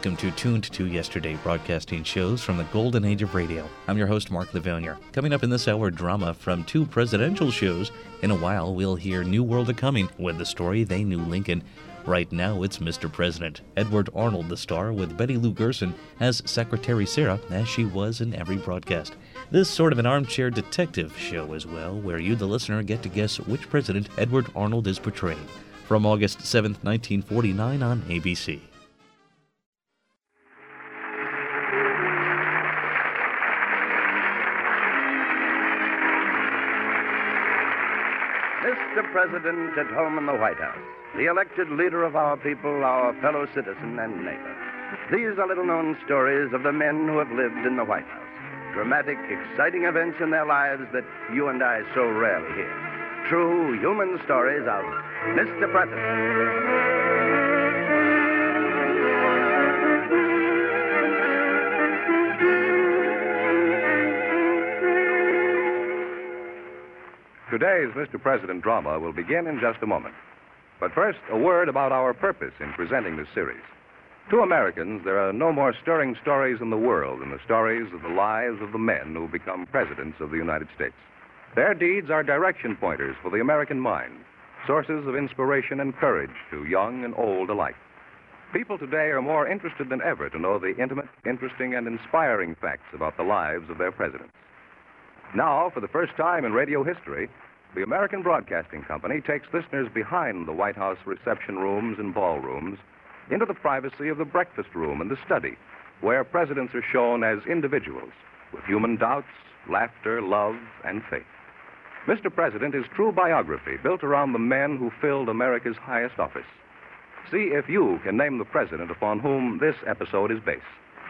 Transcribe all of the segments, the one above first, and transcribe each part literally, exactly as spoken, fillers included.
welcome to Tuned to Yesterday, broadcasting shows from the golden age of radio. I'm your host, Mark Lavillier. Coming up in this hour, drama from two presidential shows. In a while, we'll hear New World A-Coming with the story They Knew Lincoln. Right now, it's Mister President. Edward Arnold, the star, with Betty Lou Gerson as Secretary Sarah, as she was in every broadcast. This sort of an armchair detective show as well, where you, the listener, get to guess which president Edward Arnold is portraying. From August seventh, nineteen forty-nine on A B C. Mister President at home in the White House, the elected leader of our people, our fellow citizen and neighbor. These are little-known stories of the men who have lived in the White House. Dramatic, exciting events in their lives that you and I so rarely hear. True human stories of Mister President. Today's Mister President drama will begin in just a moment. But first, a word about our purpose in presenting this series. To Americans, there are no more stirring stories in the world than the stories of the lives of the men who become presidents of the United States. Their deeds are direction pointers for the American mind, sources of inspiration and courage to young and old alike. People today are more interested than ever to know the intimate, interesting, and inspiring facts about the lives of their presidents. Now, for the first time in radio history, the American Broadcasting Company takes listeners behind the White House reception rooms and ballrooms into the privacy of the breakfast room and the study, where presidents are shown as individuals with human doubts, laughter, love, and faith. Mister President is true biography built around the men who filled America's highest office. See if you can name the president upon whom this episode is based.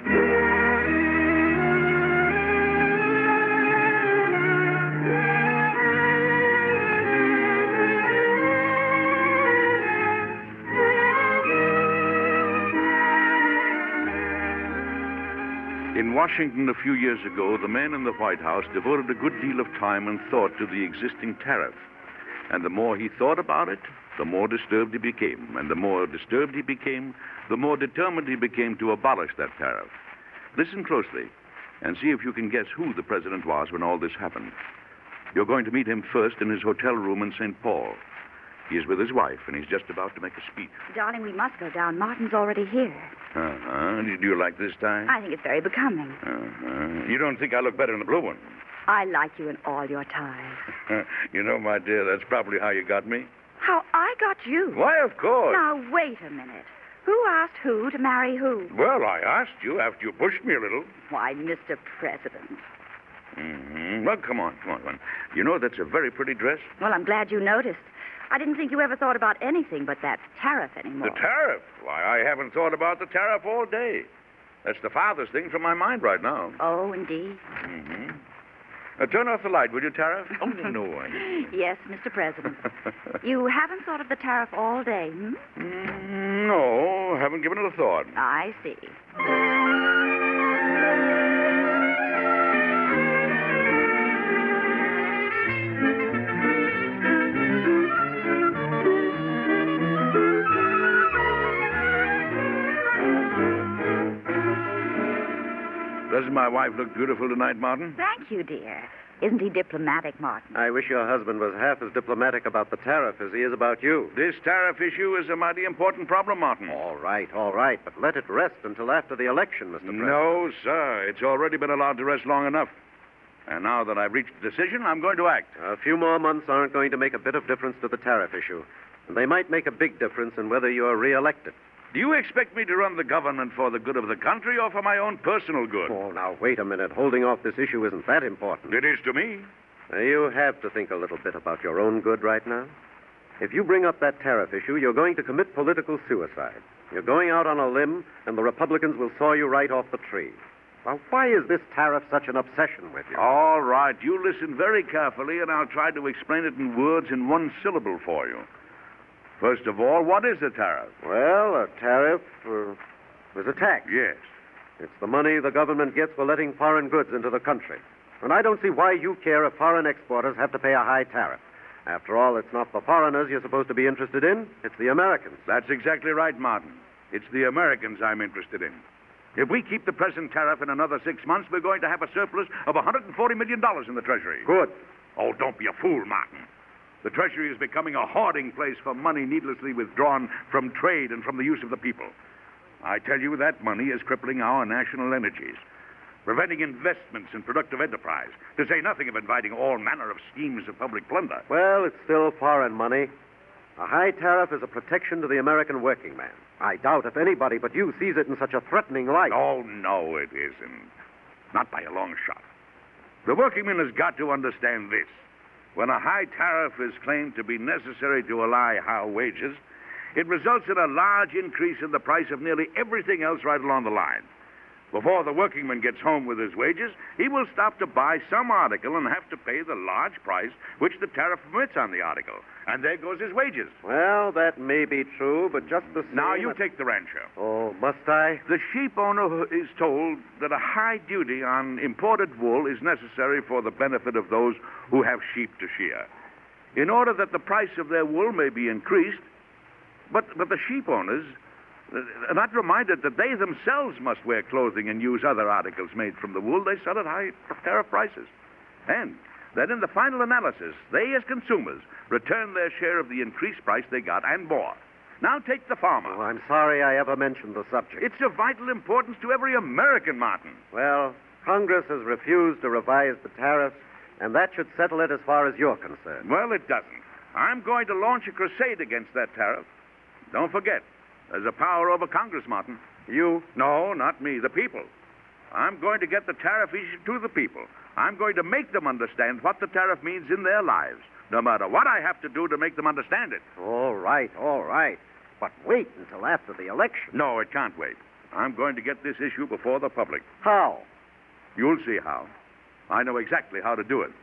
In Washington a few years ago, the men in the White House devoted a good deal of time and thought to the existing tariff. And the more he thought about it, the more disturbed he became. And the more disturbed he became, the more determined he became to abolish that tariff. Listen closely and see if you can guess who the president was when all this happened. You're going to meet him first in his hotel room in Saint Paul. He is with his wife, and he's just about to make a speech. Darling, we must go down. Martin's already here. Uh-huh. Do you like this tie? I think it's very becoming. Uh-huh. You don't think I look better in the blue one? I like you in all your ties. You know, my dear, that's probably how you got me. How I got you? Why, of course. Now, wait a minute. Who asked who to marry who? Well, I asked you after you pushed me a little. Why, Mister President. Mm-hmm. Well, come on, come on, come on. You know, that's a very pretty dress. Well, I'm glad you noticed. I didn't think you ever thought about anything but that tariff anymore. The tariff? Why, I haven't thought about the tariff all day. That's the farthest thing from my mind right now. Oh, indeed. Mm-hmm. Uh, turn off the light, will you, Tariff? Oh, no, I... Yes, Mister President. You haven't thought of the tariff all day, hmm? Mm, no, haven't given it a thought. I see. Doesn't my wife look beautiful tonight, Martin? Thank you, dear. Isn't he diplomatic, Martin? I wish your husband was half as diplomatic about the tariff as he is about you. This tariff issue is a mighty important problem, Martin. All right, all right, but let it rest until after the election, Mister President. No, sir. It's already been allowed to rest long enough. And now that I've reached a decision, I'm going to act. A few more months aren't going to make a bit of difference to the tariff issue. And they might make a big difference in whether you're reelected. Do you expect me to run the government for the good of the country or for my own personal good? Oh, now, wait a minute. Holding off this issue isn't that important. It is to me. Now, you have to think a little bit about your own good right now. If you bring up that tariff issue, you're going to commit political suicide. You're going out on a limb, and the Republicans will saw you right off the tree. Now, why is this tariff such an obsession with you? All right. You listen very carefully, and I'll try to explain it in words in one syllable for you. First of all, what is a tariff? Well, a tariff uh, is a tax. Yes. It's the money the government gets for letting foreign goods into the country. And I don't see why you care if foreign exporters have to pay a high tariff. After all, it's not the foreigners you're supposed to be interested in. It's the Americans. That's exactly right, Martin. It's the Americans I'm interested in. If we keep the present tariff in another six months, we're going to have a surplus of one hundred forty million dollars in the Treasury. Good. Oh, don't be a fool, Martin. The Treasury is becoming a hoarding place for money needlessly withdrawn from trade and from the use of the people. I tell you, that money is crippling our national energies, preventing investments in productive enterprise, to say nothing of inviting all manner of schemes of public plunder. Well, it's still foreign money. A high tariff is a protection to the American working man. I doubt if anybody but you sees it in such a threatening light. Oh, no, it isn't. Not by a long shot. The workingman has got to understand this. When a high tariff is claimed to be necessary to allay high wages, it results in a large increase in the price of nearly everything else right along the line. Before the workingman gets home with his wages, he will stop to buy some article and have to pay the large price which the tariff permits on the article. And there goes his wages. Well, that may be true, but just the same... Now, you take the rancher. Oh, must I? The sheep owner is told that a high duty on imported wool is necessary for the benefit of those who have sheep to shear. In order that the price of their wool may be increased, but, but the sheep owners are not reminded that they themselves must wear clothing and use other articles made from the wool they sell at high tariff prices. And that in the final analysis, they as consumers return their share of the increased price they got and more. Now take the farmer. Oh, I'm sorry I ever mentioned the subject. It's of vital importance to every American, Martin. Well, Congress has refused to revise the tariffs, and that should settle it as far as you're concerned. Well, it doesn't. I'm going to launch a crusade against that tariff. Don't forget, there's a power over Congress, Martin. You? No, not me, the people. I'm going to get the tariff issued to the people. I'm going to make them understand what the tariff means in their lives, no matter what I have to do to make them understand it. All right, all right. But wait until after the election. No, it can't wait. I'm going to get this issue before the public. How? You'll see how. I know exactly how to do it.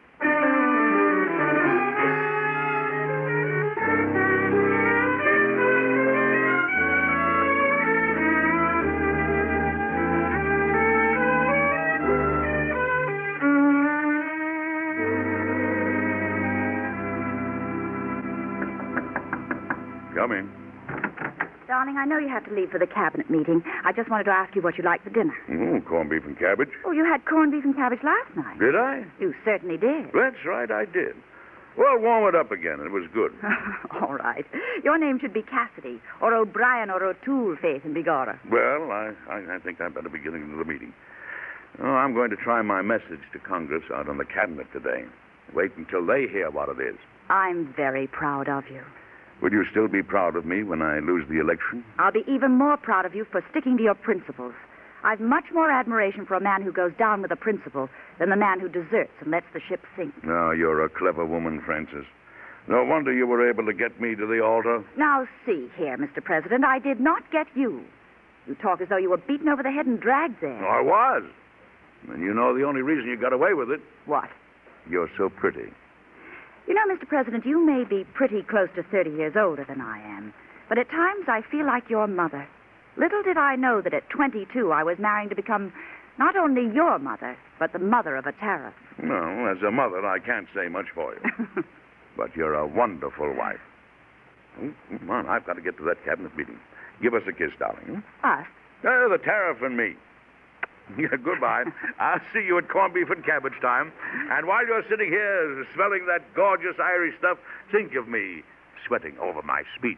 Come in. Darling, I know you have to leave for the cabinet meeting. I just wanted to ask you what you'd like for dinner. Mm, corned beef and cabbage. Oh, you had corned beef and cabbage last night. Did I? You certainly did. That's right, I did. Well, warm it up again. It was good. All right. Your name should be Cassidy, or O'Brien, or O'Toole, Faith, and Begorra. Well, I, I, I think I'd better be getting to the meeting. Oh, I'm going to try my message to Congress out on the cabinet today. Wait until they hear what it is. I'm very proud of you. Will you still be proud of me when I lose the election? I'll be even more proud of you for sticking to your principles. I've much more admiration for a man who goes down with a principle than the man who deserts and lets the ship sink. Now, you're a clever woman, Frances. No wonder you were able to get me to the altar. Now, see here, Mister President, I did not get you. You talk as though you were beaten over the head and dragged there. I was. And you know the only reason you got away with it? What? You're so pretty. You know, Mister President, you may be pretty close to thirty years older than I am, but at times I feel like your mother. Little did I know that at twenty-two I was marrying to become not only your mother, but the mother of a tariff. No, as a mother, I can't say much for you. But you're a wonderful wife. Come on, I've got to get to that cabinet meeting. Give us a kiss, darling. Us? Uh, the tariff and me. Yeah, goodbye. I'll see you at corned beef and cabbage time. And while you're sitting here smelling that gorgeous Irish stuff, think of me sweating over my speech.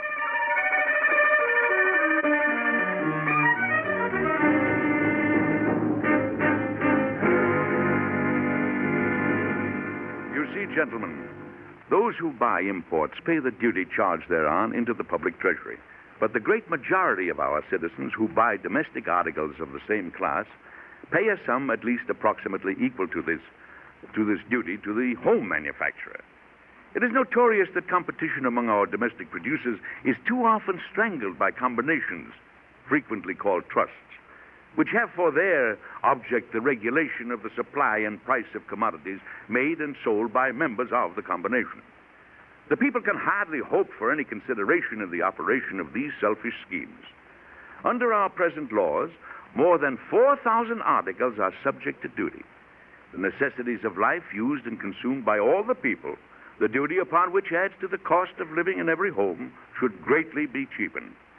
You see, gentlemen, those who buy imports pay the duty charged thereon into the public treasury. But the great majority of our citizens who buy domestic articles of the same class pay a sum at least approximately equal to this, to this duty to the home manufacturer. It is notorious that competition among our domestic producers is too often strangled by combinations, frequently called trusts, which have for their object the regulation of the supply and price of commodities made and sold by members of the combination. The people can hardly hope for any consideration in the operation of these selfish schemes. Under our present laws, more than four thousand articles are subject to duty. The necessities of life used and consumed by all the people, the duty upon which adds to the cost of living in every home, should greatly be cheapened.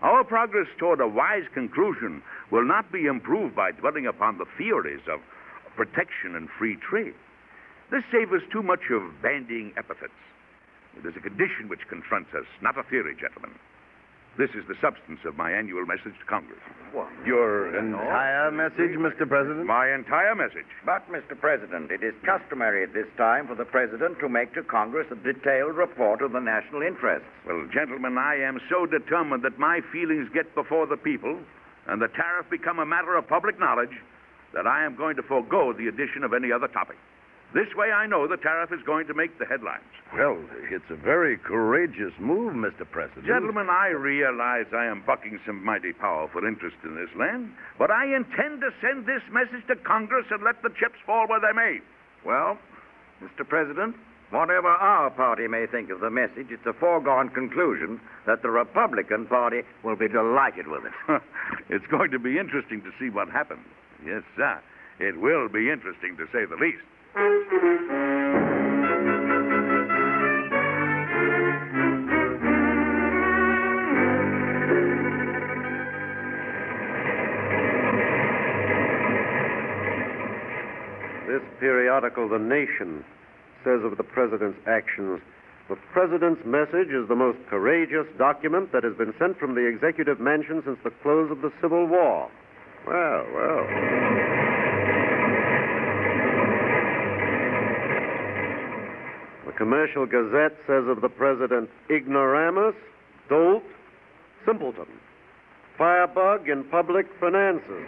Our progress toward a wise conclusion will not be improved by dwelling upon the theories of protection and free trade. This savors too much of bandying epithets. It is a condition which confronts us, not a theory, gentlemen. This is the substance of my annual message to Congress. What? Your entire message, Mister President? My entire message. But, Mister President, it is customary at this time for the President to make to Congress a detailed report of the national interests. Well, gentlemen, I am so determined that my feelings get before the people and the tariff become a matter of public knowledge that I am going to forego the addition of any other topic. This way I know the tariff is going to make the headlines. Well, it's a very courageous move, Mister President. Gentlemen, I realize I am bucking some mighty powerful interest in this land, but I intend to send this message to Congress and let the chips fall where they may. Well, Mister President, whatever our party may think of the message, it's a foregone conclusion that the Republican Party will be delighted with it. It's going to be interesting to see what happens. Yes, sir. It will be interesting, to say the least. This periodical, The Nation, says of the President's actions, the President's message is the most courageous document that has been sent from the Executive Mansion since the close of the Civil War. Well, well. The Commercial Gazette says of the President, ignoramus, dolt, simpleton, firebug in public finances.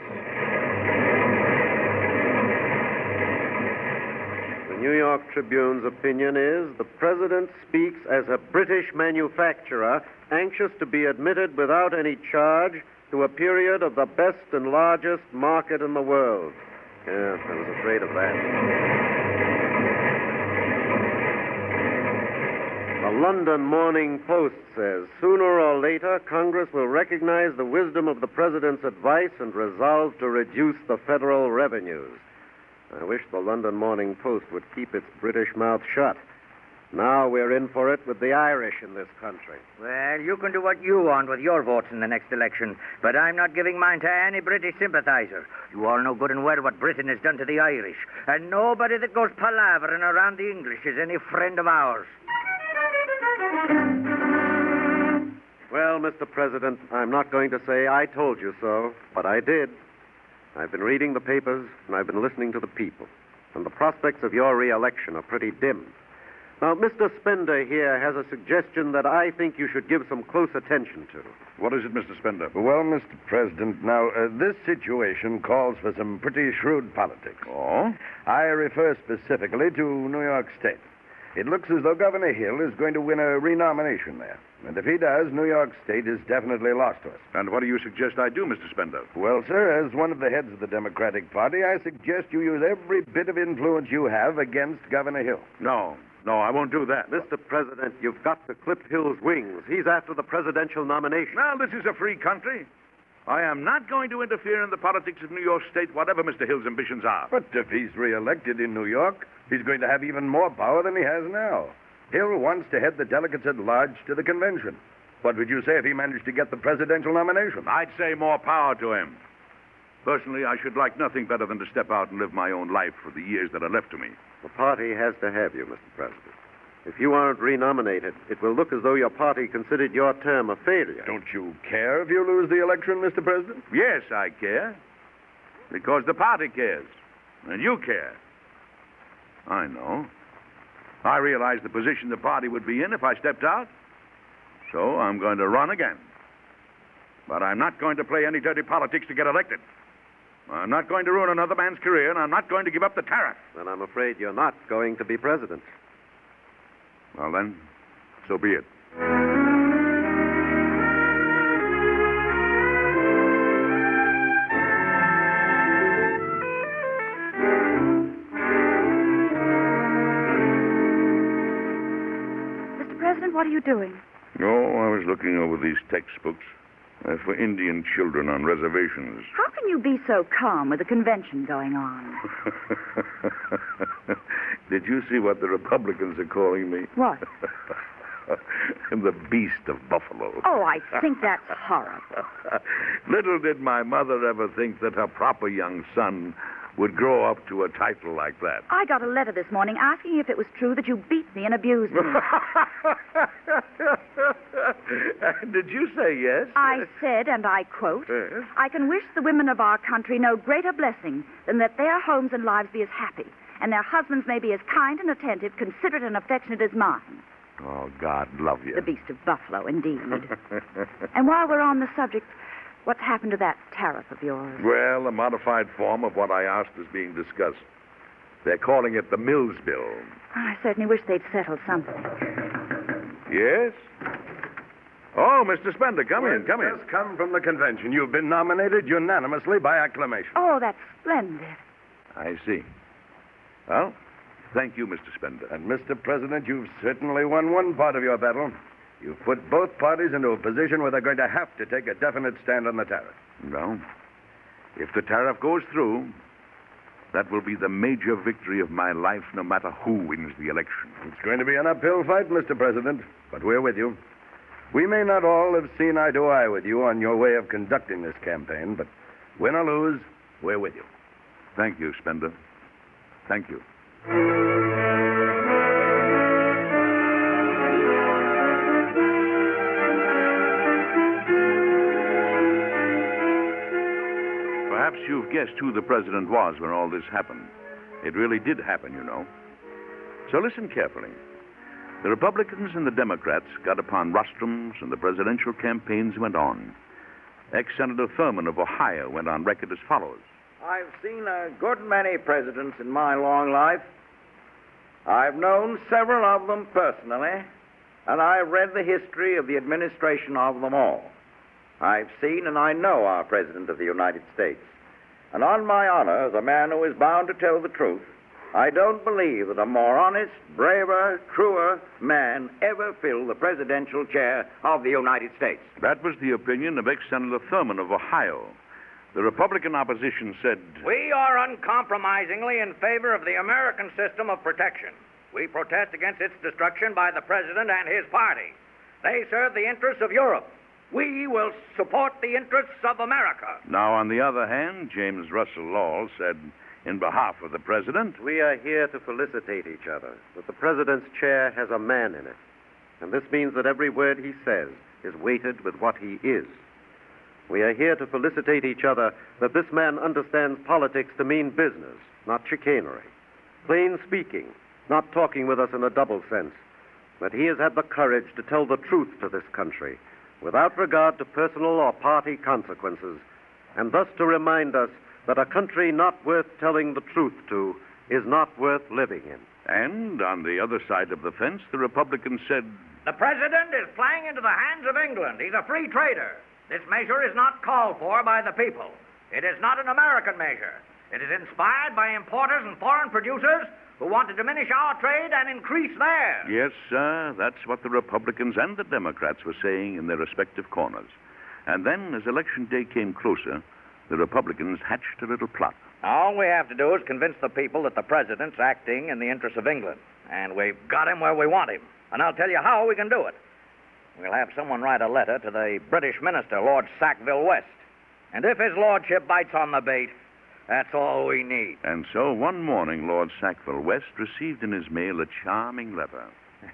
The New York Tribune's opinion is the President speaks as a British manufacturer anxious to be admitted without any charge to a period of the best and largest market in the world. Yes, I was afraid of that. The London Morning Post says, sooner or later, Congress will recognize the wisdom of the President's advice and resolve to reduce the federal revenues. I wish the London Morning Post would keep its British mouth shut. Now we're in for it with the Irish in this country. Well, you can do what you want with your votes in the next election, but I'm not giving mine to any British sympathizer. You all know good and well what Britain has done to the Irish, and nobody that goes palavering around the English is any friend of ours. Well, Mister President, I'm not going to say I told you so, but I did. I've been reading the papers, and I've been listening to the people, and the prospects of your re-election are pretty dim. Now, Mister Spender here has a suggestion that I think you should give some close attention to. What is it, Mister Spender? Well, Mister President, now, uh, this situation calls for some pretty shrewd politics. Oh? I refer specifically to New York State. It looks as though Governor Hill is going to win a renomination there. And if he does, New York State is definitely lost to us. And what do you suggest I do, Mister Spender? Well, sir, as one of the heads of the Democratic Party, I suggest you use every bit of influence you have against Governor Hill. No, no, I won't do that. Mister President, you've got to clip Hill's wings. He's after the presidential nomination. Now, this is a free country. I am not going to interfere in the politics of New York State, whatever Mister Hill's ambitions are. But if he's reelected in New York, he's going to have even more power than he has now. Hill wants to head the delegates at large to the convention. What would you say if he managed to get the presidential nomination? I'd say more power to him. Personally, I should like nothing better than to step out and live my own life for the years that are left to me. The party has to have you, Mister President. If you aren't renominated, it will look as though your party considered your term a failure. Don't you care if you lose the election, Mister President? Yes, I care. Because the party cares. And you care. I know. I realize the position the party would be in if I stepped out. So I'm going to run again. But I'm not going to play any dirty politics to get elected. I'm not going to ruin another man's career, and I'm not going to give up the tariff. Then I'm afraid you're not going to be president. Well, then, so be it. Mister President, what are you doing? Oh, I was looking over these textbooks uh, for Indian children on reservations. How can you be so calm with the convention going on? Did you see what the Republicans are calling me? What? The beast of Buffalo. Oh, I think that's horrible. Little did my mother ever think that her proper young son would grow up to a title like that. I got a letter this morning asking if it was true that you beat me and abused me. Did you say yes? I said, and I quote, Yes? I can wish the women of our country no greater blessing than that their homes and lives be as happy, and their husbands may be as kind and attentive, considerate and affectionate as mine. Oh, God love you. The beast of Buffalo, indeed. And while we're on the subject, what's happened to that tariff of yours? Well, a modified form of what I asked is being discussed. They're calling it the Mills Bill. I certainly wish they'd settled something. Yes? Oh, Mister Spender, come in, come in. Just come from the convention. You've been nominated unanimously by acclamation. Oh, that's splendid. I see. Well, thank you, Mister Spender. And, Mister President, you've certainly won one part of your battle. You've put both parties into a position where they're going to have to take a definite stand on the tariff. Well, if the tariff goes through, that will be the major victory of my life, no matter who wins the election. It's going to be an uphill fight, Mister President, but we're with you. We may not all have seen eye to eye with you on your way of conducting this campaign, but win or lose, we're with you. Thank you, Spender. Thank you. Perhaps you've guessed who the president was when all this happened. It really did happen, you know. So listen carefully. The Republicans and the Democrats got upon rostrums, and the presidential campaigns went on. Ex-Senator Thurman of Ohio went on record as follows. I've seen a good many presidents in my long life. I've known several of them personally, and I've read the history of the administration of them all. I've seen and I know our President of the United States. And on my honor, as a man who is bound to tell the truth, I don't believe that a more honest, braver, truer man ever filled the presidential chair of the United States. That was the opinion of ex-Senator Thurman of Ohio. The Republican opposition said, We are uncompromisingly in favor of the American system of protection. We protest against its destruction by the President and his party. They serve the interests of Europe. We will support the interests of America. Now, on the other hand, James Russell Lowell said, in behalf of the President, We are here to felicitate each other that the President's chair has a man in it. And this means that every word he says is weighted with what he is. We are here to felicitate each other that this man understands politics to mean business, not chicanery. Plain speaking, not talking with us in a double sense. That he has had the courage to tell the truth to this country, without regard to personal or party consequences, and thus to remind us that a country not worth telling the truth to is not worth living in. and on the other side of the fence, the Republicans said, The President is playing into the hands of England. He's a free trader. This measure is not called for by the people. It is not an American measure. It is inspired by importers and foreign producers who want to diminish our trade and increase theirs. Yes, sir, that's what the Republicans and the Democrats were saying in their respective corners. And then, as Election Day came closer, the Republicans hatched a little plot. All we have to do is convince the people that the President's acting in the interests of England. And we've got him where we want him. And I'll tell you how we can do it. We'll have someone write a letter to the British minister, Lord Sackville West. And if his lordship bites on the bait, that's all we need. And so one morning, Lord Sackville West received in his mail a charming letter.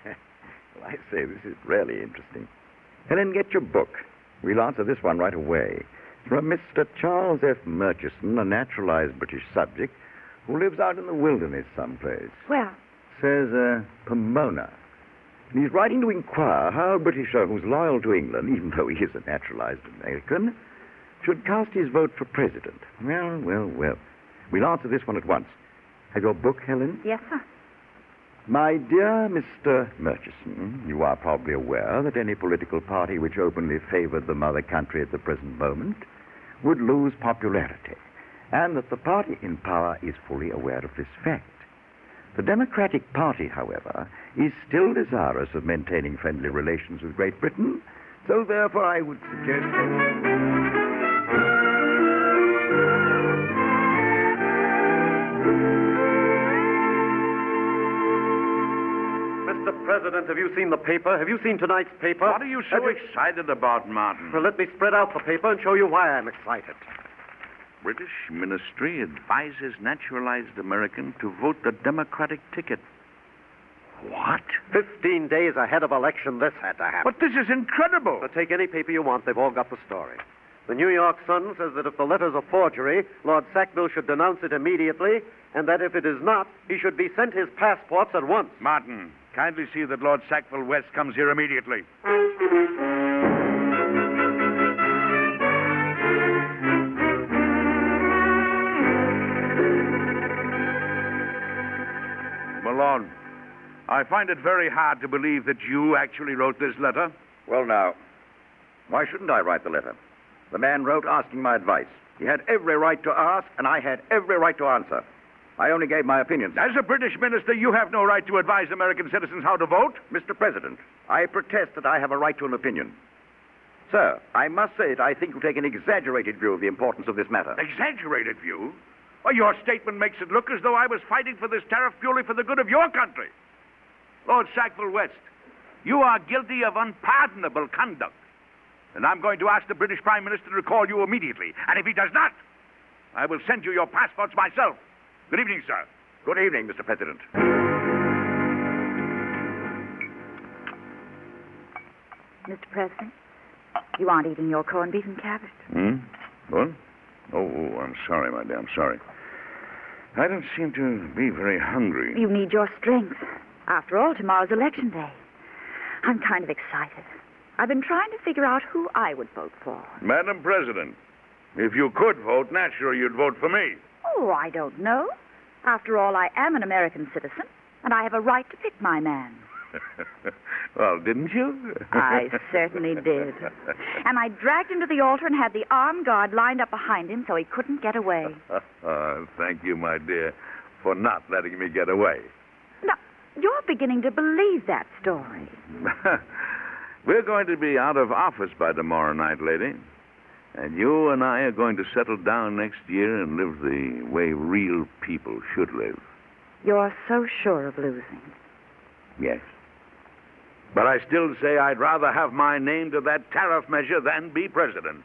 Well, I say, this is really interesting. Helen, get your book. We'll answer this one right away. From Mister Charles F. Murchison, a naturalized British subject who lives out in the wilderness someplace. Well, Says, uh, Pomona. And he's writing to inquire how a Britisher who's loyal to England, even though he is a naturalized American, should cast his vote for president. Well, well, well. We'll answer this one at once. Have your book, Helen? yes, sir. My dear Mister Murchison, you are probably aware that any political party which openly favored the mother country at the present moment would lose popularity, and that the party in power is fully aware of this fact. The Democratic Party, however, is still desirous of maintaining friendly relations with Great Britain, so therefore I would suggest that... Mister President, have you seen the paper? Have you seen tonight's paper? What are you so Have excited about, Martin? Well, let me spread out the paper and show you why I'm excited. British ministry advises naturalized American to vote the Democratic ticket. What? Fifteen days ahead of election, this had to happen. But this is incredible. But take any paper you want, they've all got the story. The New York Sun says that if the letter's a forgery, Lord Sackville should denounce it immediately, and that if it is not, he should be sent his passports at once. Martin, kindly see that Lord Sackville West comes here immediately. Malone, I find it very hard to believe that you actually wrote this letter. Well, now, why shouldn't I write the letter? The man wrote asking my advice. He had every right to ask, and I had every right to answer. I only gave my opinions. As a British minister, you have no right to advise American citizens how to vote. Mister President, I protest that I have a right to an opinion. Sir, I must say that I think you take an exaggerated view of the importance of this matter. Exaggerated view? Well, your statement makes it look as though I was fighting for this tariff purely for the good of your country. Lord Sackville West, you are guilty of unpardonable conduct. And I'm going to ask the British Prime Minister to call you immediately. And if he does not, I will send you your passports myself. Good evening, sir. Good evening, Mister President. Mister President, you aren't eating your corned beef and cabbage. Hmm? What? Oh, oh, I'm sorry, my dear. I'm sorry. I don't seem to be very hungry. You need your strength. After all, tomorrow's election day. I'm kind of excited. I've been trying to figure out who I would vote for. Madam President, if you could vote, naturally you'd vote for me. Oh, I don't know. After all, I am an American citizen, and I have a right to pick my man. Well, didn't you? I certainly did. And I dragged him to the altar and had the armed guard lined up behind him so he couldn't get away. uh, thank you, my dear, for not letting me get away. Now, you're beginning to believe that story. We're going to be out of office by tomorrow night, lady. And you and I are going to settle down next year and live the way real people should live. You're so sure of losing. Yes. But I still say I'd rather have my name to that tariff measure than be president.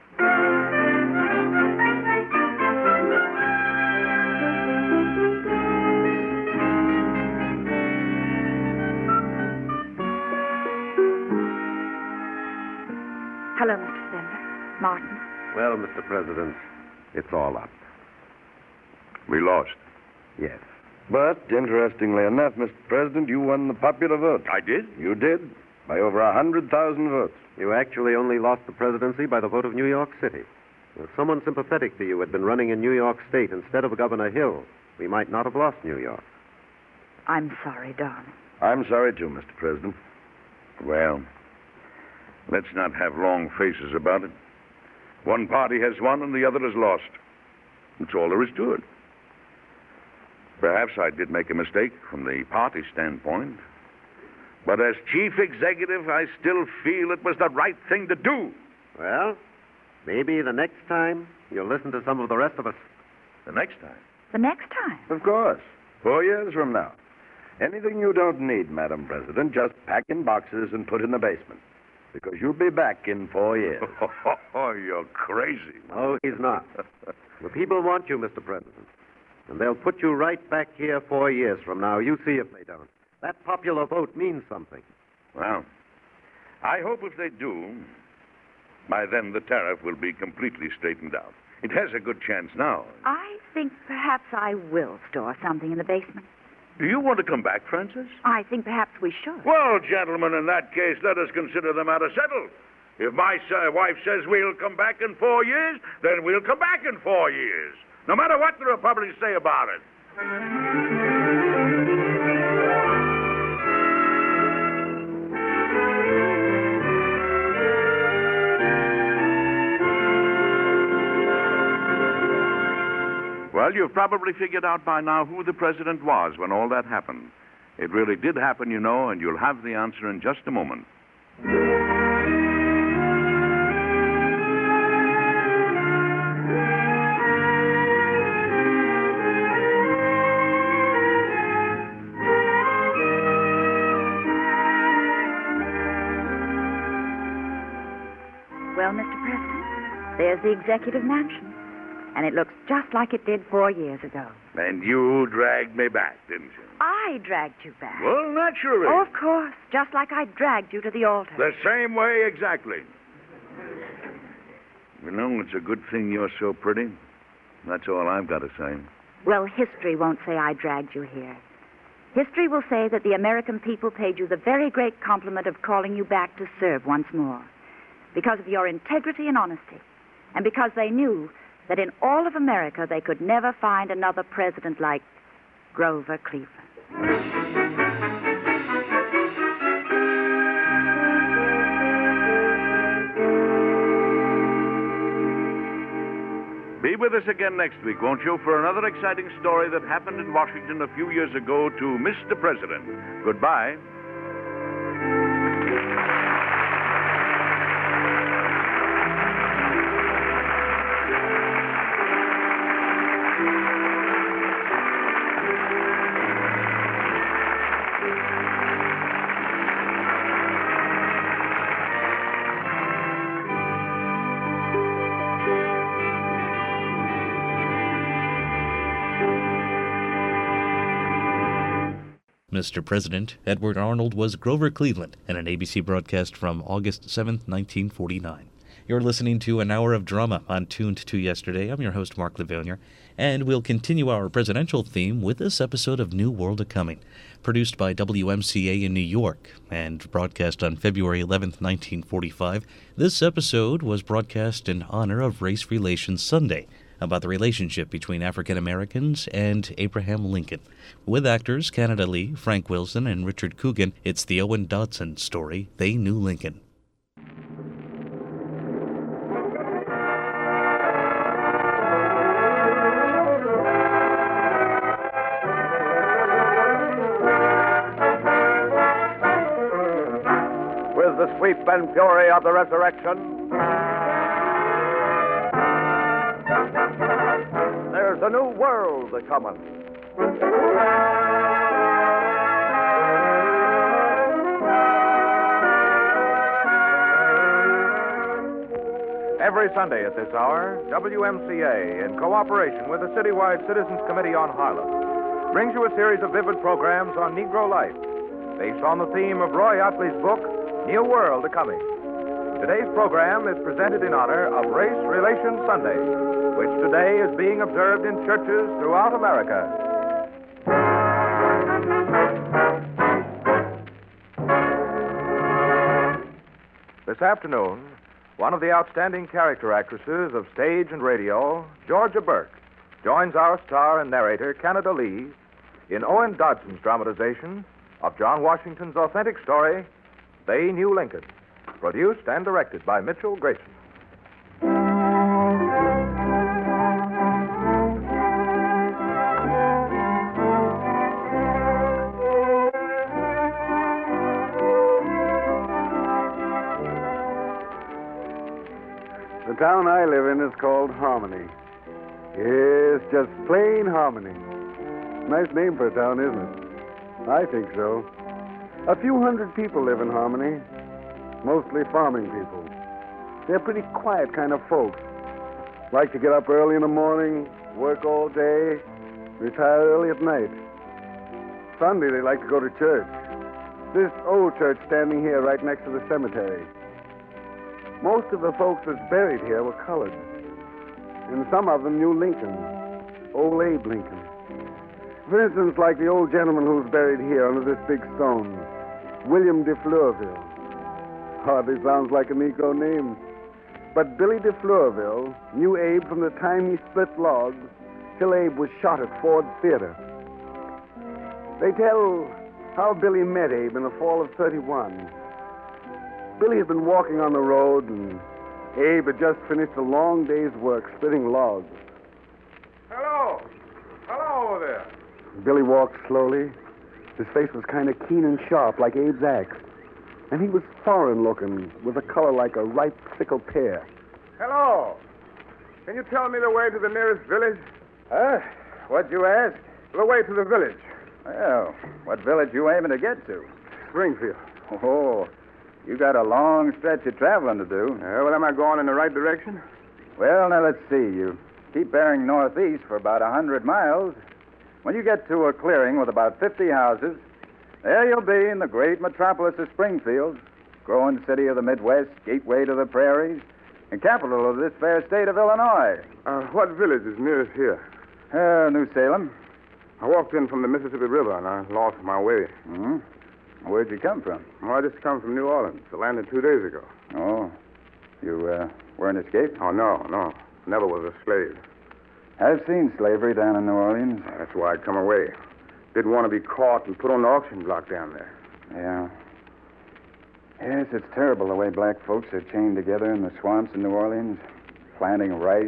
Hello, Mister Spender. Martin. Well, Mister President, it's all up. We lost. Yes. But, interestingly enough, Mister President, you won the popular vote. I did? You did, by over a hundred thousand votes. You actually only lost the presidency by the vote of New York City. If someone sympathetic to you had been running in New York State instead of Governor Hill, we might not have lost New York. I'm sorry, darling. I'm sorry, too, Mister President. Well, let's not have long faces about it. One party has won and the other has lost. That's all there is to it. Perhaps I did make a mistake from the party standpoint. But as chief executive, I still feel it was the right thing to do. Well, maybe the next time you'll listen to some of the rest of us. The next time? The next time? Of course. Four years from now. Anything you don't need, Madam President, just pack in boxes and put in the basement. Because you'll be back in four years. Oh, you're crazy. No, he's not. The people want you, Mister President. And they'll put you right back here four years from now. You see if they don't. That popular vote means something. Well, I hope if they do, by then the tariff will be completely straightened out. It has a good chance now. I think perhaps I will store something in the basement. Do you want to come back, Francis? I think perhaps we should. Well, gentlemen, in that case, let us consider the matter settled. If my uh, wife says we'll come back in four years, then we'll come back in four years. No matter what the Republicans say about it. Well, you've probably figured out by now who the president was when all that happened. It really did happen, you know, and you'll have the answer in just a moment. Well, Mister President, there's the executive mansion. And it looks just like it did four years ago. And you dragged me back, didn't you? I dragged you back. Well, naturally. Oh, of course. Just like I dragged you to the altar. The same way exactly. You know, it's a good thing you're so pretty. That's all I've got to say. Well, history won't say I dragged you here. History will say that the American people paid you the very great compliment of calling you back to serve once more. Because of your integrity and honesty. And because they knew that in all of America they could never find another president like Grover Cleveland. Be with us again next week, won't you, for another exciting story that happened in Washington a few years ago to Mister President. Goodbye. Mister President, Edward Arnold was Grover Cleveland in an A B C broadcast from August seventh, nineteen forty-nine. You're listening to an hour of drama on Tuned to Yesterday. I'm your host, Mark Lavillier, and we'll continue our presidential theme with this episode of New World A-Coming, produced by W M C A in New York and broadcast on February eleventh, nineteen forty-five. This episode was broadcast in honor of Race Relations Sunday, about the relationship between African Americans and Abraham Lincoln. With actors Canada Lee, Frank Wilson, and Richard Coogan, it's the Owen Dodson story, They Knew Lincoln. With the sweep and fury of the resurrection, there's a new world a-comin'. Every Sunday at this hour, W M C A, in cooperation with the Citywide Citizens Committee on Harlem, brings you a series of vivid programs on Negro life, based on the theme of Roy Otley's book, New World A-Coming. Today's program is presented in honor of Race Relations Sunday, which today is being observed in churches throughout America. This afternoon, one of the outstanding character actresses of stage and radio, Georgia Burke, joins our star and narrator, Canada Lee, in Owen Dodson's dramatization of John Washington's authentic story, They Knew Lincoln, produced and directed by Mitchell Grayson. The town I live in is called Harmony. Yes, just plain Harmony. Nice name for a town, isn't it? I think so. A few hundred people live in Harmony, mostly farming people. They're pretty quiet kind of folks. Like to get up early in the morning, work all day, retire early at night. Sunday they like to go to church. This old church standing here right next to the cemetery. Most of the folks that's buried here were colored. And some of them knew Lincoln, old Abe Lincoln. For instance, like the old gentleman who's buried here under this big stone, William de Fleurville. Hardly sounds like a Negro name. But Billy de Fleurville knew Abe from the time he split logs till Abe was shot at Ford Theater. They tell how Billy met Abe in the fall of thirty-one. Billy had been walking on the road, and Abe had just finished a long day's work splitting logs. Hello. Hello over there. Billy walked slowly. His face was kind of keen and sharp, like Abe's axe. And he was foreign-looking, with a color like a ripe, fickle pear. Hello. Can you tell me the way to the nearest village? Huh? What'd you ask? The way to the village. Well, what village you aiming to get to? Springfield. Oh, You got a long stretch of traveling to do. Uh, well, am I going in the right direction? Well, now let's see. You keep bearing northeast for about a hundred miles. When you get to a clearing with about fifty houses, there you'll be in the great metropolis of Springfield, growing city of the Midwest, gateway to the prairies, and capital of this fair state of Illinois. Uh, what village is nearest here? Uh, New Salem. I walked in from the Mississippi River, and I lost my way. Mm-hmm. Where'd you come from? Well, I just come from New Orleans. I landed two days ago. Oh. You, uh, weren't escaped? Oh, no, no. Never was a slave. I've seen slavery down in New Orleans. That's why I come away. Didn't want to be caught and put on the auction block down there. Yeah. Yes, it's terrible the way black folks are chained together in the swamps in New Orleans, planting rice,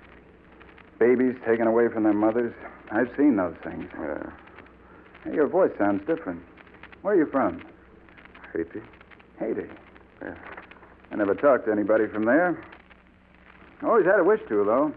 babies taken away from their mothers. I've seen those things. Yeah. Hey, your voice sounds different. Where are you from? Haiti. Haiti? Yeah. I never talked to anybody from there. Always had a wish to, though.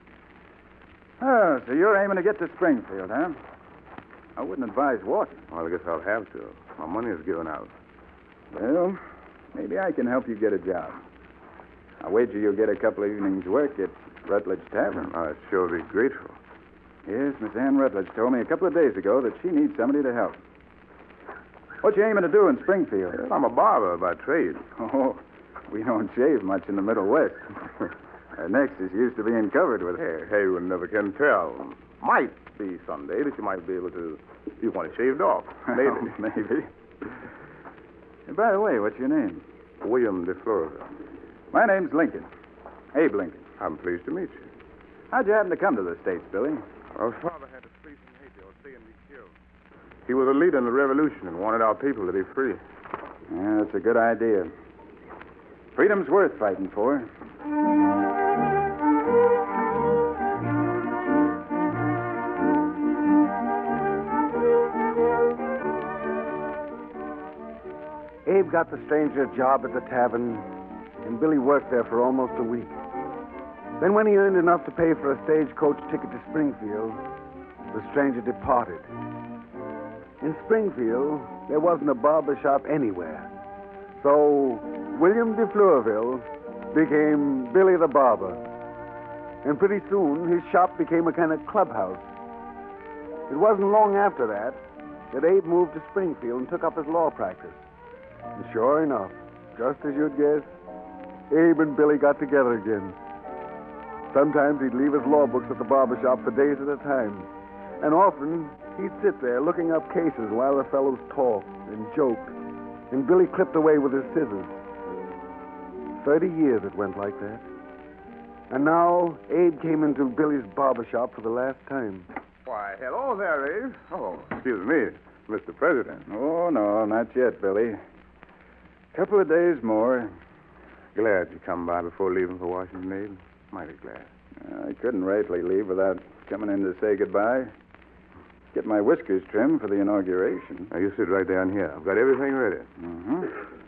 Oh, so you're aiming to get to Springfield, huh? I wouldn't advise walking. Well, I guess I'll have to. My money is given out. Well, maybe I can help you get a job. I'll wager you'll get a couple of evenings' work at Rutledge Tavern. I'd sure be grateful. Yes, Miss Ann Rutledge told me a couple of days ago that she needs somebody to help. What you aiming to do in Springfield? Well, I'm a barber by trade. Oh, we don't shave much in the Middle West. Our necks is used to being covered with hair. Hey, you never can tell. Might be someday that you might be able to, if you want it shaved off. Maybe. Oh, maybe. And by the way, what's your name? William de Floresville. My name's Lincoln. Abe Lincoln. I'm pleased to meet you. How'd you happen to come to the States, Billy? Our father had a place in Haiti or stay and be killed. He was a leader in the revolution and wanted our people to be free. Yeah, that's a good idea. Freedom's worth fighting for. Abe got the stranger a job at the tavern, and Billy worked there for almost a week. Then when he earned enough to pay for a stagecoach ticket to Springfield, the stranger departed. In Springfield, there wasn't a barber shop anywhere. So William de Fleurville became Billy the Barber. And pretty soon, his shop became a kind of clubhouse. It wasn't long after that that Abe moved to Springfield and took up his law practice. And sure enough, just as you'd guess, Abe and Billy got together again. Sometimes he'd leave his law books at the barber shop for days at a time. And often, he'd sit there looking up cases while the fellows talked and joked. And Billy clipped away with his scissors. Thirty years it went like that. And now, Abe came into Billy's barber shop for the last time. Why, hello there, Abe. Oh, excuse me, Mister President. Oh, no, not yet, Billy. Couple of days more. Glad you come by before leaving for Washington, Abe. Mighty glad. I couldn't rightly leave without coming in to say goodbye. Get my whiskers trimmed for the inauguration. Now, you sit right down here. I've got everything ready. Mm-hmm.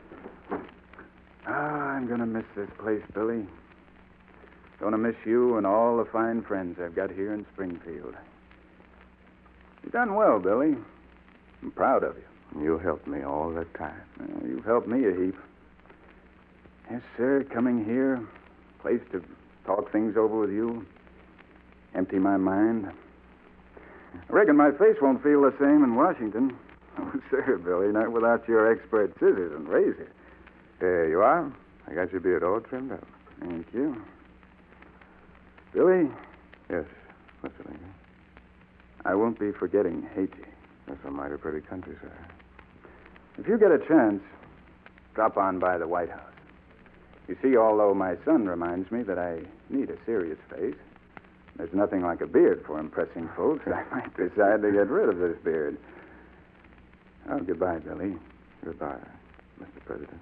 Ah, I'm going to miss this place, Billy. Going to miss you and all the fine friends I've got here in Springfield. You've done well, Billy. I'm proud of you. You helped me all that time. Well, you've helped me a heap. Yes, sir, coming here, place to talk things over with you, empty my mind. I reckon my face won't feel the same in Washington. Oh, sir, Billy, not without your expert scissors and razor. There you are. I got your beard all trimmed up. Thank you. Billy? Yes, Mister Lincoln. I won't be forgetting Haiti. That's a mighty pretty country, sir. If you get a chance, drop on by the White House. You see, although my son reminds me that I need a serious face, there's nothing like a beard for impressing folks. I might decide to get rid of this beard. Oh, goodbye, Billy. Goodbye, Mister President.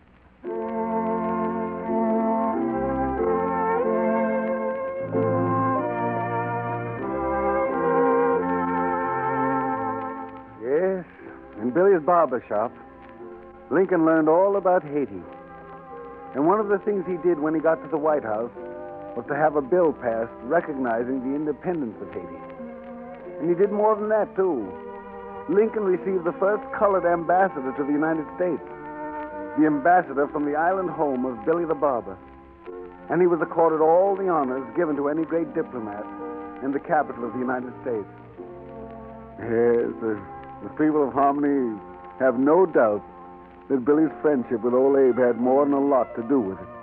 Yes, in Billy's barber shop, Lincoln learned all about Haiti. And one of the things he did when he got to the White House was to have a bill passed recognizing the independence of Haiti. And he did more than that, too. Lincoln received the first colored ambassador to the United States. the ambassador from the island home of Billy the Barber. And he was accorded all the honors given to any great diplomat in the capital of the United States. Yes, the, the people of Harmony have no doubt that Billy's friendship with old Abe had more than a lot to do with it.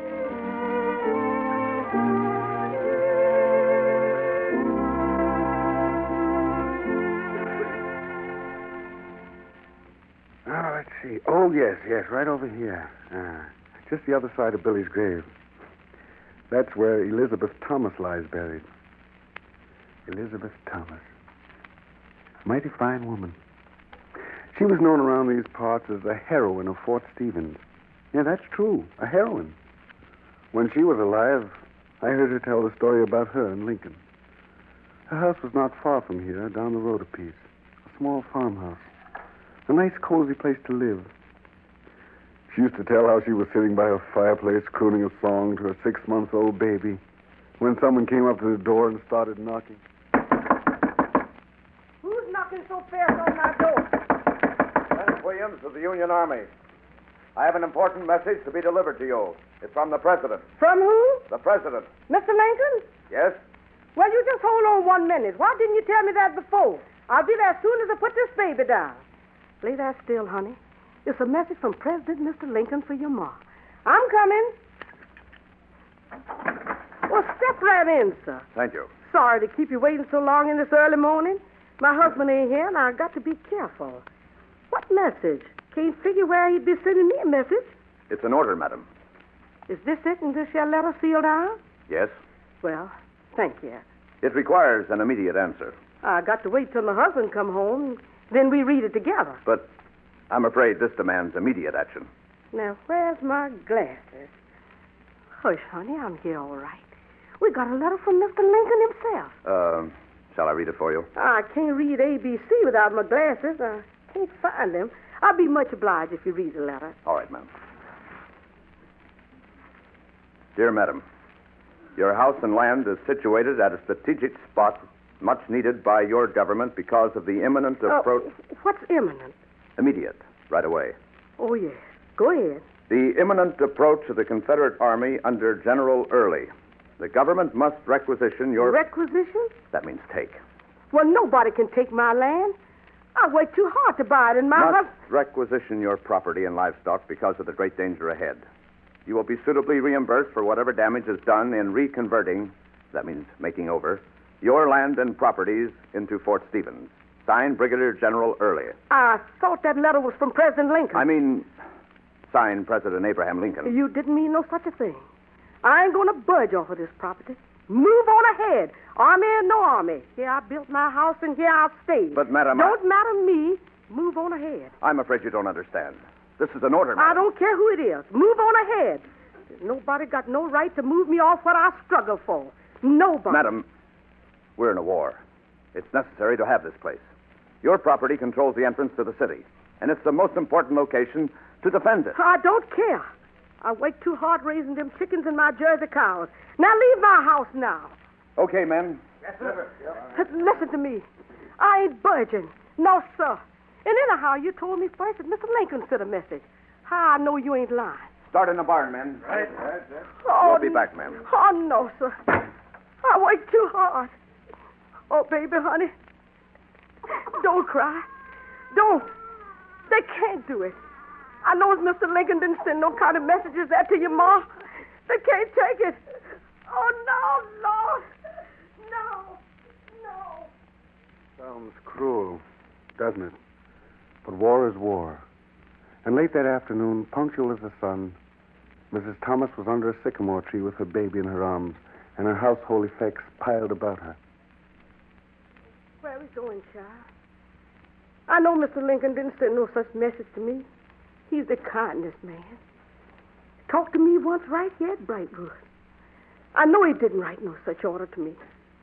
Oh, let's see. Oh, yes, yes, right over here. Uh, just the other side of Billy's grave. That's where Elizabeth Thomas lies buried. Elizabeth Thomas. Mighty fine woman. She was known around these parts as the heroine of Fort Stevens. Yeah, that's true. A heroine. When she was alive, I heard her tell the story about her in Lincoln. Her house was not far from here, down the road a piece. A small farmhouse. A nice, cozy place to live. She used to tell how she was sitting by her fireplace crooning a song to her six-month-old baby when someone came up to the door and started knocking. Who's knocking so fast on my door? Lieutenant Williams of the Union Army. I have an important message to be delivered to you. It's from the President. From who? The President. Mister Lincoln? Yes? Well, you just hold on one minute. Why didn't you tell me that before? I'll be there as soon as I put this baby down. Lay there still, honey. It's a message from President Mister Lincoln for your ma. I'm coming. Well, step right in, sir. Thank you. Sorry to keep you waiting so long in this early morning. My husband ain't here, and I've got to be careful. What message? Can't figure where he'd be sending me a message. It's an order, madam. Is this it in this your letter sealed down? Yes? Well, thank you. It requires an immediate answer. I got to wait till my husband come home, then we read it together. But I'm afraid this demands immediate action. Now, where's my glasses? Hush, honey, I'm here all right. We got a letter from Mister Lincoln himself. Uh, shall I read it for you? I can't read A B C without my glasses. I can't find them. I'll be much obliged if you read the letter. All right, ma'am. Dear Madam, your house and land is situated at a strategic spot much needed by your government because of the imminent approach... Oh, what's imminent? Immediate, right away. Oh, yes. Go ahead. The imminent approach of the Confederate Army under General Early. The government must requisition your... Requisition? That means take. Well, nobody can take my land. I worked too hard to buy it, and my... Must requisition your property and livestock because of the great danger ahead. You will be suitably reimbursed for whatever damage is done in reconverting, that means making over, your land and properties into Fort Stevens. Signed, Brigadier General Early. I thought that letter was from President Lincoln. I mean, signed President Abraham Lincoln. You didn't mean no such a thing. I ain't going to budge off of this property. Move on ahead. Army or no army. Here I built my house and here I'll stay. But, Madam... Don't I... matter me. Move on ahead. I'm afraid you don't understand. This is an order, madam. I don't care who it is. Move on ahead. There's nobody got no right to move me off what I struggle for. Nobody. Madam, we're in a war. It's necessary to have this place. Your property controls the entrance to the city, and it's the most important location to defend it. I don't care. I worked too hard raising them chickens and my Jersey cows. Now leave my house now. Okay, men. Yes, sir. Listen to me. I ain't budging. No, sir. And anyhow, you told me first that Mister Lincoln sent a message. How I know you ain't lying? Start in the barn, men. Right, right, right. Oh, We'll be back, ma'am. Oh, no, sir. I worked too hard. Oh, baby, honey. Don't cry. Don't. They can't do it. I know Mister Lincoln didn't send no kind of messages there to your ma. They can't take it. Oh, no, Lord. No. No. Sounds cruel, doesn't it? But war is war. And late that afternoon, punctual as the sun, Missus Thomas was under a sycamore tree with her baby in her arms and her household effects piled about her. Where are we going, child? I know Mister Lincoln didn't send no such message to me. He's the kindest man. Talked to me once right here at Brightwood. I know he didn't write no such order to me.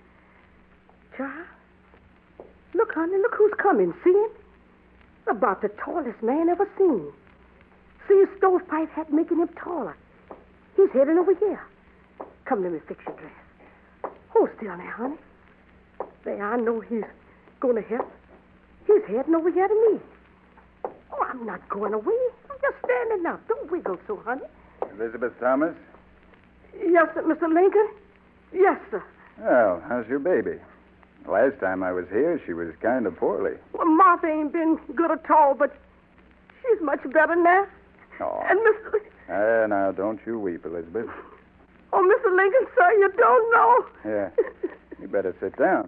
Child, look, honey, look who's coming. See him? About the tallest man ever seen. See his stovepipe hat making him taller. He's heading over here. Come, let me fix your dress. Hold still now, honey. There, I know he's going to help. He's heading over here to me. Oh, I'm not going away. I'm Just standing up. Don't wiggle so, honey. Elizabeth Thomas? Yes, sir, Mister Lincoln. Yes, sir. Well, how's your baby? Last time I was here, she was kind of poorly. Well, Martha ain't been good at all, but she's much better now. Oh. And Mister Ah, now, don't you weep, Elizabeth. Oh, Mister Lincoln, sir, you don't know. Yeah. You better sit down.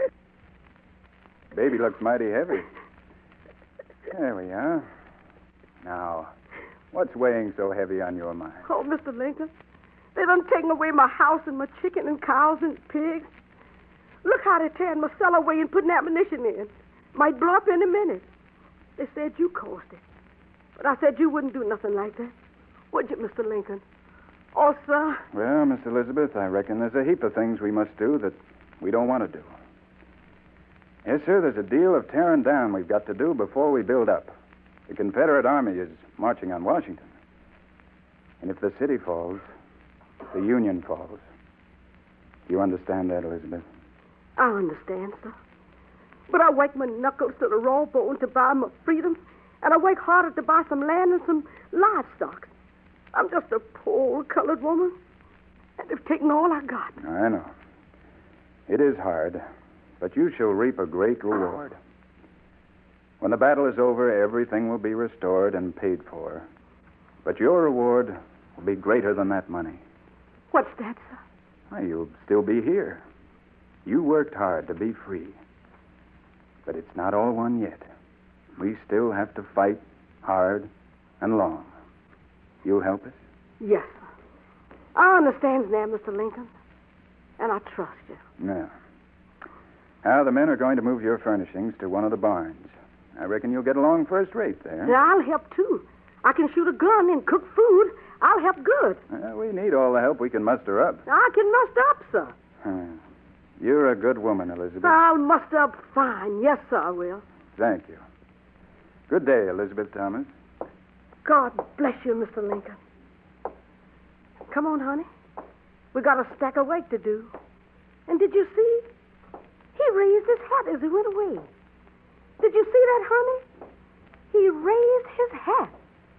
Baby looks mighty heavy. There we are. Now, what's weighing so heavy on your mind? Oh, Mister Lincoln, they done taken away my house and my chicken and cows and pigs. Look how they're tearing my cellar away and putting ammunition in. Might blow up any minute. They said you caused it. But I said you wouldn't do nothing like that. Would you, Mister Lincoln? Oh, sir. Well, Miss Elizabeth, I reckon there's a heap of things we must do that we don't want to do. Yes, sir, there's a deal of tearing down we've got to do before we build up. The Confederate Army is marching on Washington. And if the city falls, the Union falls. Do you understand that, Elizabeth? I understand, sir. But I work my knuckles to the raw bone to buy my freedom, and I work harder to buy some land and some livestock. I'm just a poor colored woman, and they've taken all I got. I know. It is hard, but you shall reap a great reward. When the battle is over, everything will be restored and paid for. But your reward will be greater than that money. What's that, sir? Why, you'll still be here. You worked hard to be free. But it's not all won yet. We still have to fight hard and long. You'll help us? Yes, sir. I understand now, Mister Lincoln. And I trust you. Now, now, the men are going to move your furnishings to one of the barns. I reckon you'll get along first rate there. Yeah, I'll help, too. I can shoot a gun and cook food. I'll help good. Well, we need all the help we can muster up. I can muster up, sir. Hmm. You're a good woman, Elizabeth. I'll muster up fine. Yes, sir, I will. Thank you. Good day, Elizabeth Thomas. God bless you, Mister Lincoln. Come on, honey. We got a stack of work to do. And did you see? He raised his hat as he went away. Did you see that, honey? He raised his hat.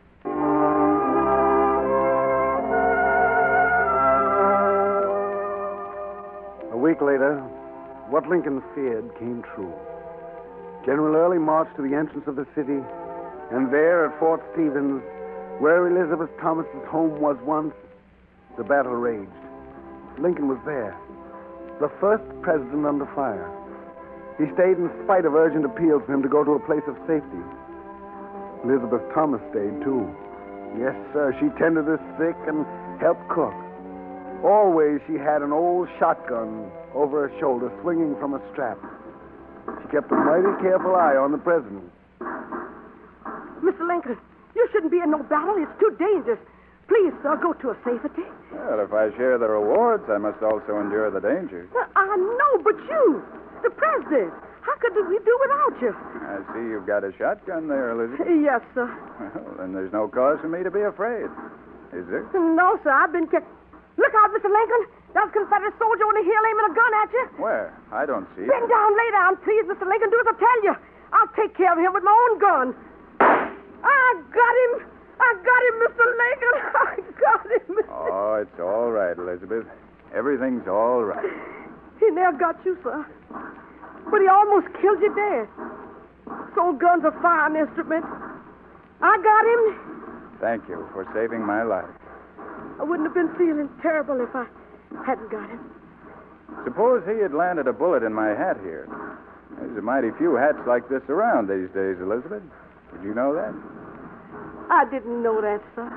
A week later, what Lincoln feared came true. General Early marched to the entrance of the city, and there at Fort Stevens, where Elizabeth Thomas's home was once, the battle raged. Lincoln was there, the first president under fire. He stayed in spite of urgent appeals for him to go to a place of safety. Elizabeth Thomas stayed, too. Yes, sir, she tended the sick and helped cook. Always she had an old shotgun over her shoulder, swinging from a strap. She kept a mighty careful eye on the president. Mister Lincoln, you shouldn't be in no battle. It's too dangerous. Please, sir, go to a safety. Well, if I share the rewards, I must also endure the dangers. Uh, I know, but you, the president, how could we do without you? I see you've got a shotgun there, Elizabeth. Yes, sir. Well, then there's no cause for me to be afraid. Is there? No, sir, I've been kept... Look out, Mister Lincoln. There's a Confederate soldier on the hill aiming a gun at you. Where? I don't see it. Bend down, lay down, please, Mister Lincoln. Do as I tell you. I'll take care of him with my own gun. I got him. I got him, Mister Lincoln. I got him. Oh, it's all right, Elizabeth. Everything's all right. He never got you, sir. But he almost killed you dead. So guns are fine instrument. I got him. Thank you for saving my life. I wouldn't have been feeling terrible if I hadn't got him. Suppose he had landed a bullet in my hat here. There's a mighty few hats like this around these days, Elizabeth. Did you know that? I didn't know that, sir.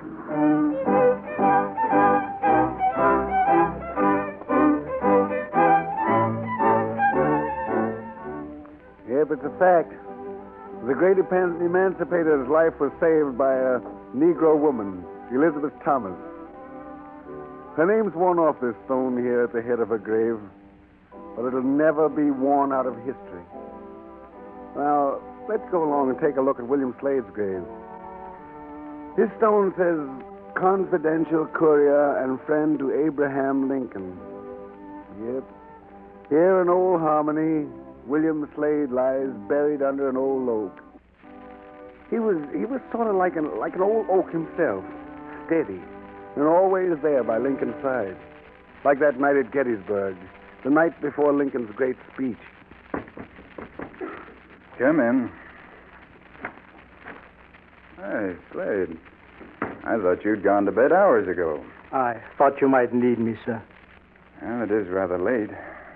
Yeah, but it's a fact. The great eman- emancipator's life was saved by a Negro woman, Elizabeth Thomas. Her name's worn off this stone here at the head of her grave, but it'll never be worn out of history. Now, let's go along and take a look at William Slade's grave. His stone says, confidential courier and friend to Abraham Lincoln. Yep. Here in Old Harmony, William Slade lies buried under an old oak. He was he was sort of like an like an old oak himself, steady, and always there by Lincoln's side. Like that night at Gettysburg, the night before Lincoln's great speech. Come in. Hey, Slade. I thought you'd gone to bed hours ago. I thought you might need me, sir. Well, it is rather late.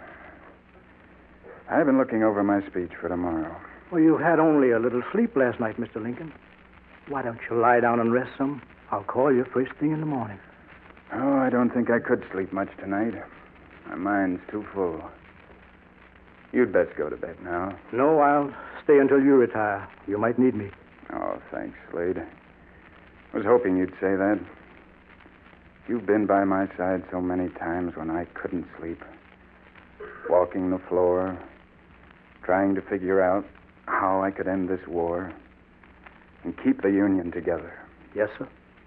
I've been looking over my speech for tomorrow. Well, you had only a little sleep last night, Mister Lincoln. Why don't you lie down and rest some? I'll call you first thing in the morning. Oh, I don't think I could sleep much tonight. My mind's too full. You'd best go to bed now. No, I'll stay until you retire. You might need me. Oh, thanks, Slade. I was hoping you'd say that. You've been by my side so many times when I couldn't sleep. Walking the floor, trying to figure out how I could end this war and keep the Union together. Yes, sir.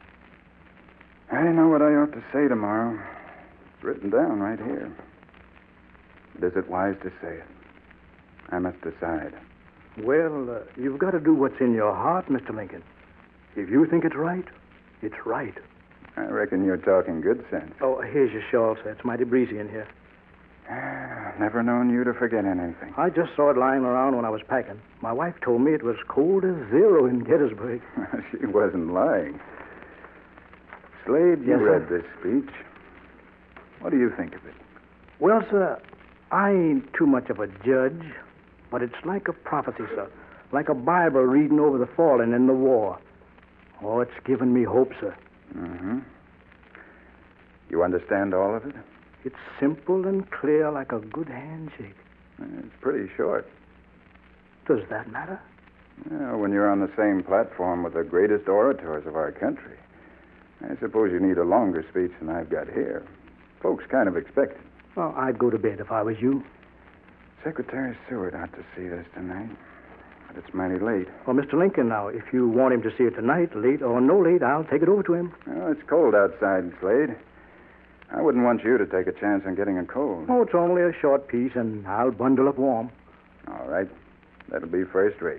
I know what I ought to say tomorrow. It's written down right here. But is it wise to say it? I must decide. Well, uh, you've got to do what's in your heart, Mister Lincoln. If you think it's right, it's right. I reckon you're talking good sense. Oh, here's your shawl, sir. It's mighty breezy in here. Never known you to forget anything. I just saw it lying around when I was packing. My wife told me it was cold as zero in Gettysburg. She wasn't lying. Slade, you Yes, sir? read this speech. What do you think of it? Well, sir, I ain't too much of a judge, but it's like a prophecy, sir. Like a Bible reading over the fallen in the war. Oh, it's given me hope, sir. Mm-hmm. You understand all of it? It's simple and clear like a good handshake. It's pretty short. Does that matter? Well, when you're on the same platform with the greatest orators of our country, I suppose you need a longer speech than I've got here. Folks kind of expect it. Well, I'd go to bed if I was you. Secretary Seward ought to see this tonight. But it's mighty late. Well, Mister Lincoln, now, if you want him to see it tonight, late or no late, I'll take it over to him. Well, it's cold outside, Slade. I wouldn't want you to take a chance on getting a cold. Oh, it's only a short piece, and I'll bundle up warm. All right. That'll be first rate.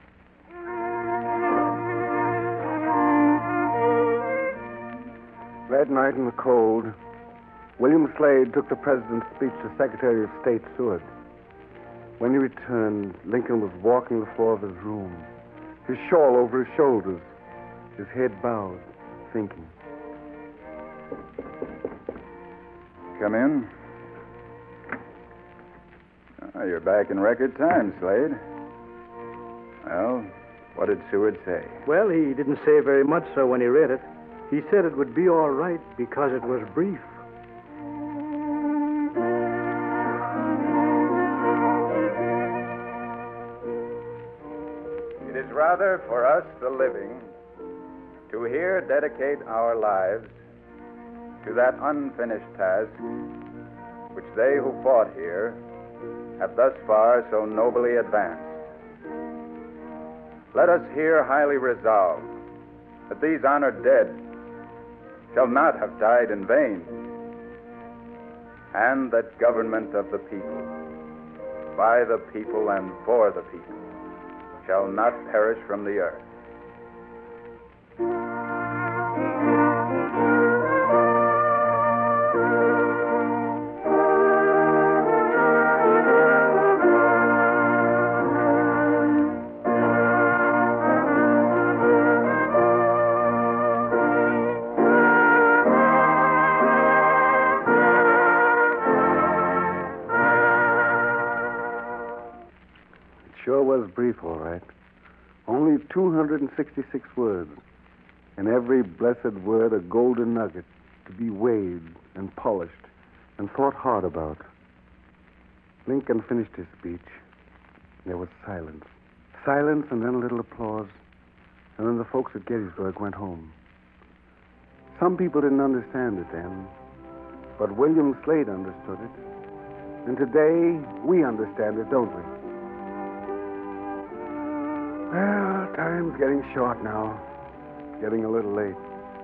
That night in the cold, William Slade took the president's speech to Secretary of State Seward. When he returned, Lincoln was walking the floor of his room, his shawl over his shoulders, his head bowed, thinking. Come in. Oh, you're back in record time, Slade. Well, what did Seward say? Well, he didn't say very much, sir, when he read it. He said it would be all right because it was brief. It is rather for us, the living, to here dedicate our lives to that unfinished task which they who fought here have thus far so nobly advanced. Let us here highly resolve that these honored dead shall not have died in vain, and that government of the people, by the people and for the people, shall not perish from the earth. Sure was brief, all right. Only two hundred sixty-six words, and every blessed word a golden nugget to be weighed and polished and thought hard about. Lincoln finished his speech. There was silence. Silence and then a little applause, and then the folks at Gettysburg went home. Some people didn't understand it then, but William Slade understood it. And today, we understand it, don't we? Well, time's getting short now. Getting a little late.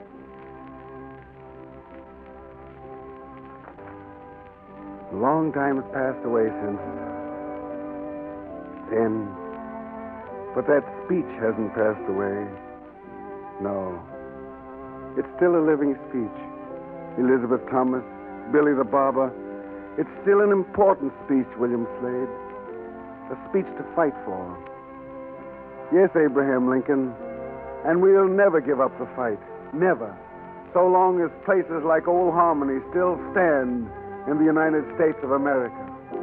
A long time has passed away since then. But that speech hasn't passed away. No. It's still a living speech. Elizabeth Thomas, Billy the Barber. It's still an important speech, William Slade. A speech to fight for. Yes, Abraham Lincoln. And we'll never give up the fight. Never. So long as places like Old Harmony still stand in the United States of America.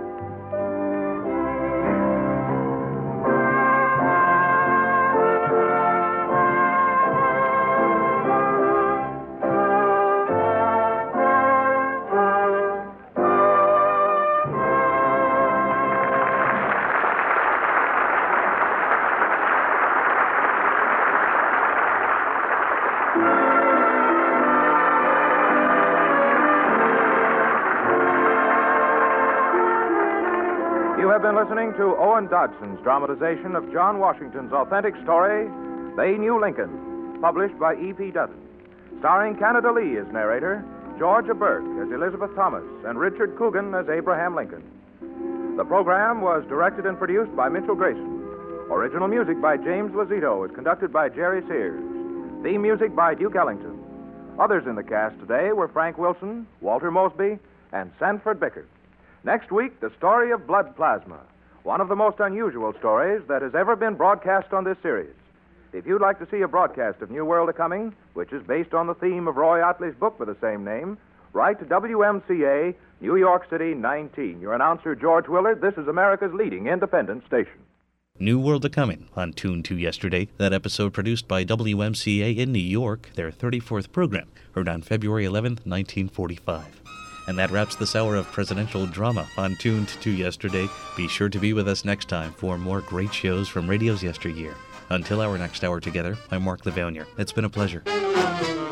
You have been listening to Owen Dodson's dramatization of John Washington's authentic story, They Knew Lincoln, published by E P. Dutton. Starring Canada Lee as narrator, Georgia Burke as Elizabeth Thomas, and Richard Coogan as Abraham Lincoln. The program was directed and produced by Mitchell Grayson. Original music by James Lazito was conducted by Jerry Sears. Theme music by Duke Ellington. Others in the cast today were Frank Wilson, Walter Mosby, and Sanford Bickert. Next week, the story of blood plasma, one of the most unusual stories that has ever been broadcast on this series. If you'd like to see a broadcast of New World A-Coming, which is based on the theme of Roy Ottley's book with the same name, write to W M C A, New York City, nineteen. Your announcer, George Willard. This is America's leading independent station. New World A-Coming on Tune to Yesterday. That episode produced by W M C A in New York, their thirty-fourth program, heard on February eleventh, nineteen forty-five. And that wraps this hour of presidential drama on Tuned to Yesterday. Be sure to be with us next time for more great shows from radio's yesteryear. Until our next hour together, I'm Mark Levonier. It's been a pleasure.